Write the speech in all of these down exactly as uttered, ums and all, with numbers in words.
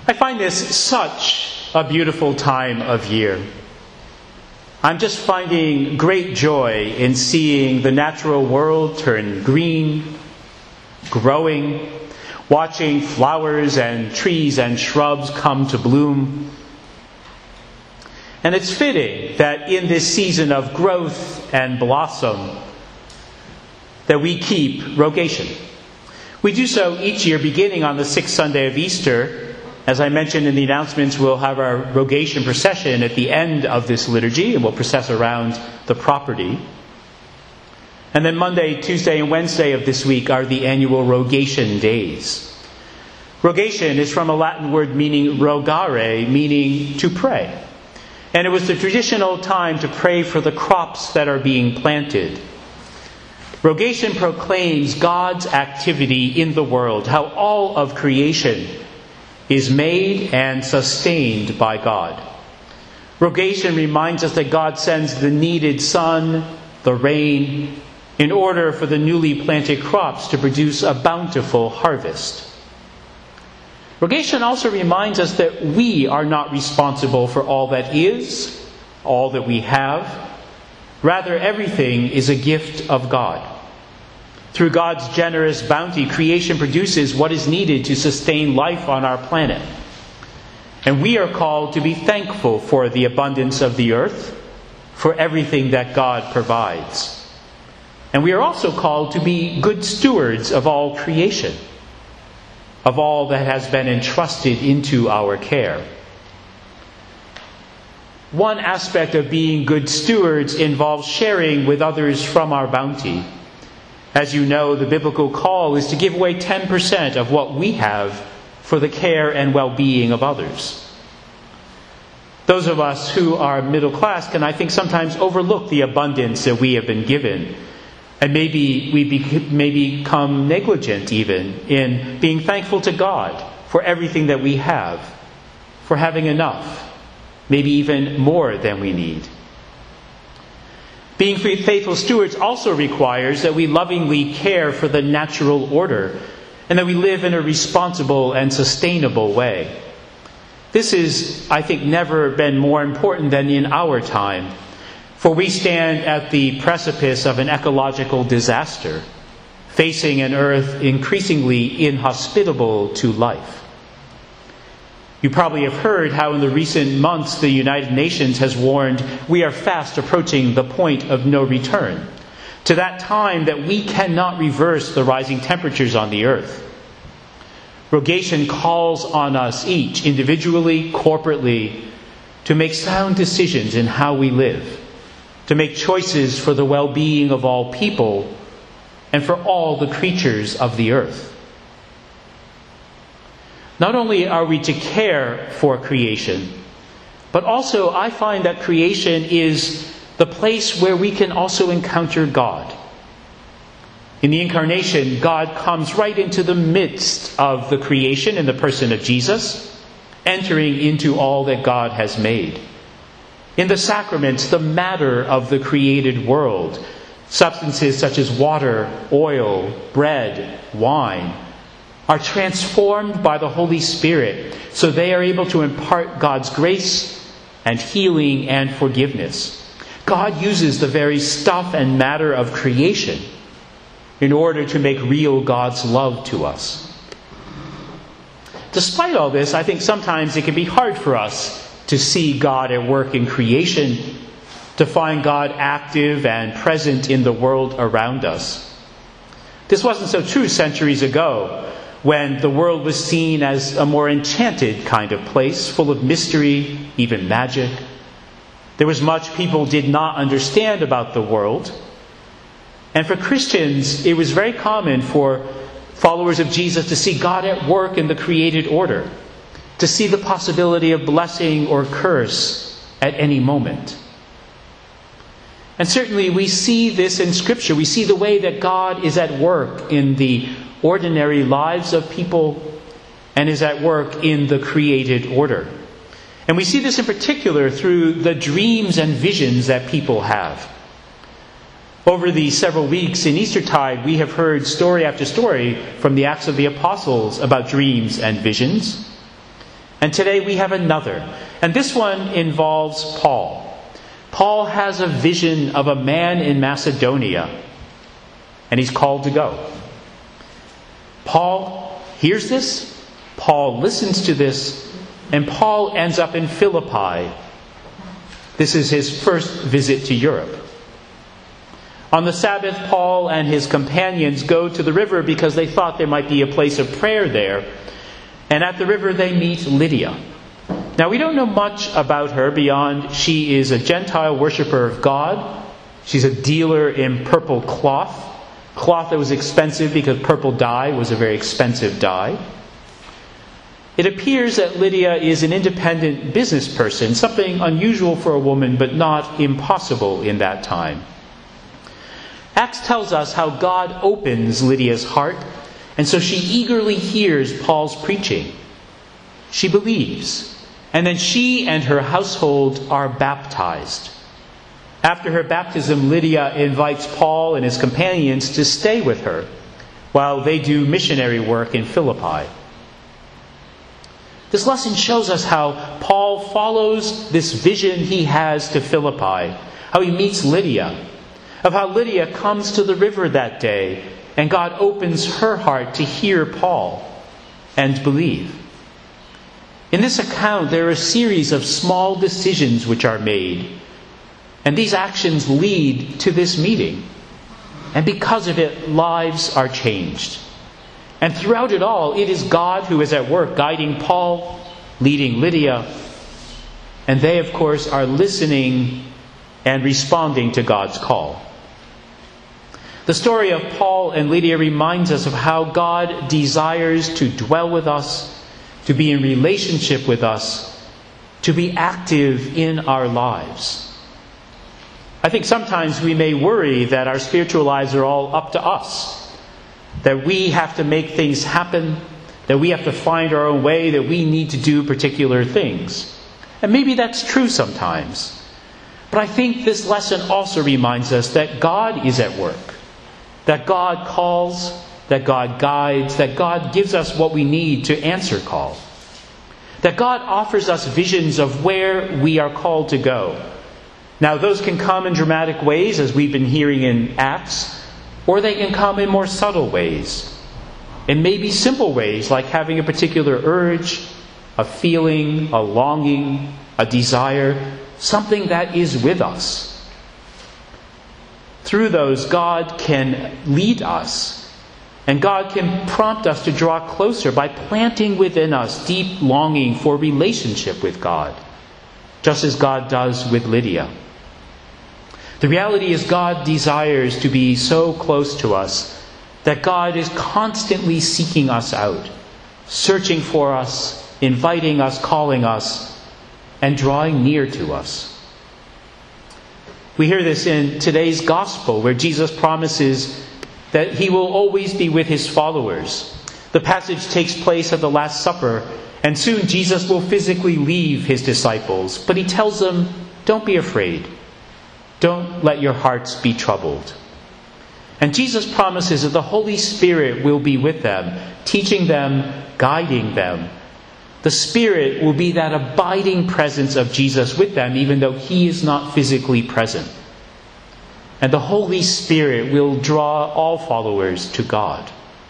I find this such a beautiful time of year. I'm just finding great joy in seeing the natural world turn green, growing, watching flowers and trees and shrubs come to bloom. And it's fitting that in this season of growth and blossom that we keep Rogation. We do so each year beginning on the sixth Sunday of Easter. As I mentioned in the announcements, we'll have our Rogation procession at the end of this liturgy, and we'll process around the property. And then Monday, Tuesday, and Wednesday of this week are the annual Rogation days. Rogation is from a Latin word meaning rogare, meaning to pray. And it was the traditional time to pray for the crops that are being planted. Rogation proclaims God's activity in the world, how all of creation is made and sustained by God. Rogation reminds us that God sends the needed sun, the rain, in order for the newly planted crops to produce a bountiful harvest. Rogation also reminds us that we are not responsible for all that is, all that we have. Rather, everything is a gift of God. Through God's generous bounty, creation produces what is needed to sustain life on our planet. And we are called to be thankful for the abundance of the earth, for everything that God provides. And we are also called to be good stewards of all creation, of all that has been entrusted into our care. One aspect of being good stewards involves sharing with others from our bounty. As you know, the biblical call is to give away ten percent of what we have for the care and well-being of others. Those of us who are middle class can, I think, sometimes overlook the abundance that we have been given. And maybe we be, may become negligent even in being thankful to God for everything that we have, for having enough, maybe even more than we need. Being faithful stewards also requires that we lovingly care for the natural order and that we live in a responsible and sustainable way. This is, I think, never been more important than in our time, for we stand at the precipice of an ecological disaster, facing an earth increasingly inhospitable to life. You probably have heard how in the recent months the United Nations has warned we are fast approaching the point of no return, to that time that we cannot reverse the rising temperatures on the earth. Rogation calls on us each, individually, corporately, to make sound decisions in how we live, to make choices for the well-being of all people and for all the creatures of the earth. Not only are we to care for creation, but also I find that creation is the place where we can also encounter God. In the Incarnation, God comes right into the midst of the creation in the person of Jesus, entering into all that God has made. In the sacraments, the matter of the created world, substances such as water, oil, bread, wine, are transformed by the Holy Spirit, so they are able to impart God's grace and healing and forgiveness. God uses the very stuff and matter of creation in order to make real God's love to us. Despite all this, I think sometimes it can be hard for us to see God at work in creation, to find God active and present in the world around us. This wasn't so true centuries ago, when the world was seen as a more enchanted kind of place, full of mystery, even magic. There was much people did not understand about the world. And for Christians, it was very common for followers of Jesus to see God at work in the created order, to see the possibility of blessing or curse at any moment. And certainly we see this in Scripture. We see the way that God is at work in the ordinary lives of people and is at work in the created order. And we see this in particular through the dreams and visions that people have. Over the several weeks in Eastertide, we have heard story after story from the Acts of the Apostles about dreams and visions. And today we have another. And this one involves Paul. Paul has a vision of a man in Macedonia, and he's called to go. Paul hears this, Paul listens to this, and Paul ends up in Philippi. This is his first visit to Europe. On the Sabbath, Paul and his companions go to the river because they thought there might be a place of prayer there. And at the river they meet Lydia. Now we don't know much about her beyond she is a Gentile worshiper of God. She's a dealer in purple cloth. Cloth that was expensive because purple dye was a very expensive dye. It appears that Lydia is an independent business person, something unusual for a woman but not impossible in that time. Acts tells us how God opens Lydia's heart, and so she eagerly hears Paul's preaching. She believes, and then she and her household are baptized. After her baptism, Lydia invites Paul and his companions to stay with her while they do missionary work in Philippi. This lesson shows us how Paul follows this vision he has to Philippi, how he meets Lydia, of how Lydia comes to the river that day and God opens her heart to hear Paul and believe. In this account, there are a series of small decisions which are made, and these actions lead to this meeting. And because of it, lives are changed. And throughout it all, it is God who is at work, guiding Paul, leading Lydia, and they, of course, are listening and responding to God's call. The story of Paul and Lydia reminds us of how God desires to dwell with us, to be in relationship with us, to be active in our lives. I think sometimes we may worry that our spiritual lives are all up to us, that we have to make things happen, that we have to find our own way, that we need to do particular things. And maybe that's true sometimes. But I think this lesson also reminds us that God is at work. That God calls, that God guides, that God gives us what we need to answer call. That God offers us visions of where we are called to go. Now, those can come in dramatic ways, as we've been hearing in Acts, or they can come in more subtle ways. It may be simple ways, like having a particular urge, a feeling, a longing, a desire, something that is with us. Through those, God can lead us, and God can prompt us to draw closer by planting within us deep longing for relationship with God, just as God does with Lydia. The reality is God desires to be so close to us that God is constantly seeking us out, searching for us, inviting us, calling us, and drawing near to us. We hear this in today's gospel, where Jesus promises that he will always be with his followers. The passage takes place at the Last Supper, and soon Jesus will physically leave his disciples. But he tells them, don't be afraid. Don't let your hearts be troubled. And Jesus promises that the Holy Spirit will be with them, teaching them, guiding them. The Spirit will be that abiding presence of Jesus with them, even though he is not physically present. And the Holy Spirit will draw all followers to God.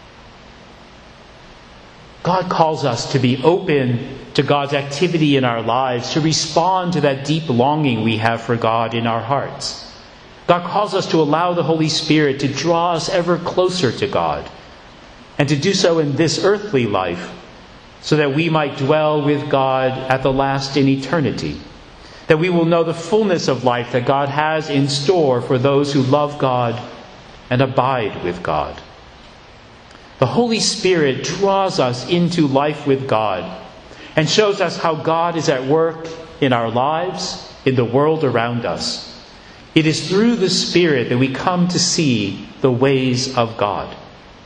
God calls us to be open to God's activity in our lives, to respond to that deep longing we have for God in our hearts. God calls us to allow the Holy Spirit to draw us ever closer to God, and to do so in this earthly life, so that we might dwell with God at the last in eternity. That we will know the fullness of life that God has in store for those who love God and abide with God. The Holy Spirit draws us into life with God and shows us how God is at work in our lives, in the world around us. It is through the Spirit that we come to see the ways of God.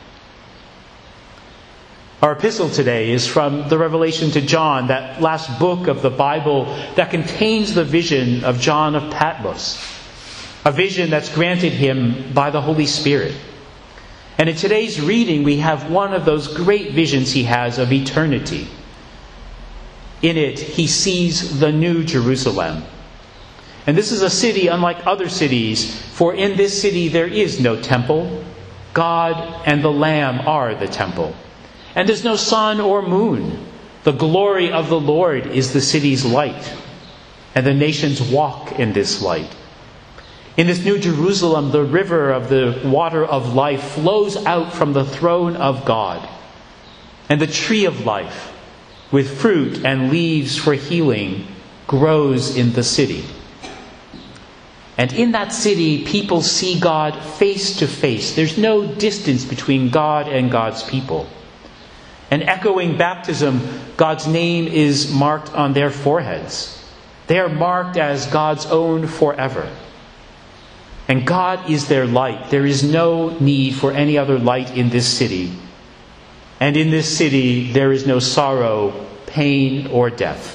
Our epistle today is from the Revelation to John, that last book of the Bible that contains the vision of John of Patmos, a vision that's granted him by the Holy Spirit. And in today's reading, we have one of those great visions he has of eternity. In it, he sees the new Jerusalem. And this is a city unlike other cities, for in this city there is no temple. God and the Lamb are the temple. And there's no sun or moon. The glory of the Lord is the city's light, and the nations walk in this light. In this new Jerusalem, the river of the water of life flows out from the throne of God. And the tree of life, with fruit and leaves for healing, grows in the city. And in that city, people see God face to face. There's no distance between God and God's people. And echoing baptism, God's name is marked on their foreheads. They are marked as God's own forever. And God is their light. There is no need for any other light in this city. And in this city, there is no sorrow, pain, or death.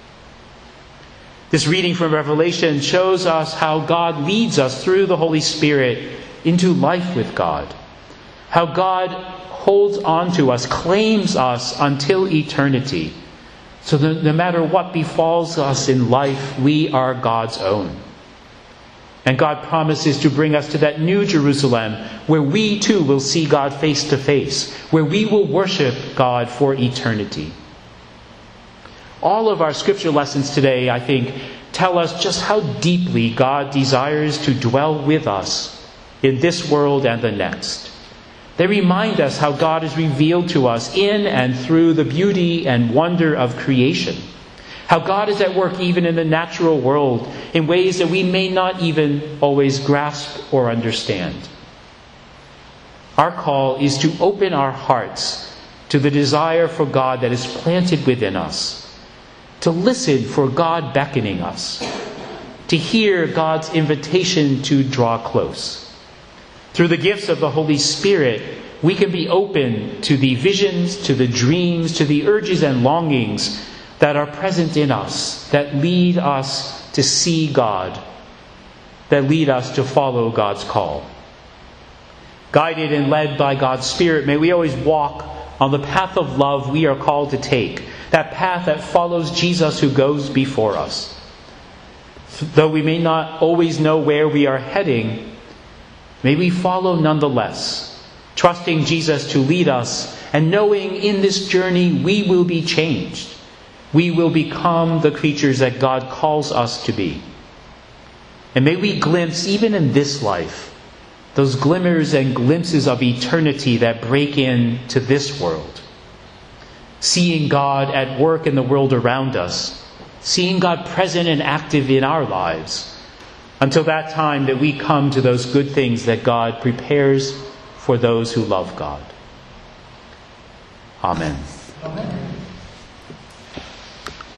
This reading from Revelation shows us how God leads us through the Holy Spirit into life with God. How God holds on to us, claims us until eternity. So that no matter what befalls us in life, we are God's own. And God promises to bring us to that new Jerusalem where we too will see God face to face, where we will worship God for eternity. All of our scripture lessons today, I think, tell us just how deeply God desires to dwell with us in this world and the next. They remind us how God is revealed to us in and through the beauty and wonder of creation. How God is at work even in the natural world in ways that we may not even always grasp or understand. Our call is to open our hearts to the desire for God that is planted within us. To listen for God beckoning us. To hear God's invitation to draw close. Through the gifts of the Holy Spirit, we can be open to the visions, to the dreams, to the urges and longings that are present in us, that lead us to see God, that lead us to follow God's call. Guided and led by God's Spirit, may we always walk on the path of love we are called to take, that path that follows Jesus who goes before us. Though we may not always know where we are heading, may we follow nonetheless, trusting Jesus to lead us and knowing in this journey we will be changed. We will become the creatures that God calls us to be. And may we glimpse, even in this life, those glimmers and glimpses of eternity that break into this world. Seeing God at work in the world around us. Seeing God present and active in our lives. Until that time that we come to those good things that God prepares for those who love God. Amen. Amen.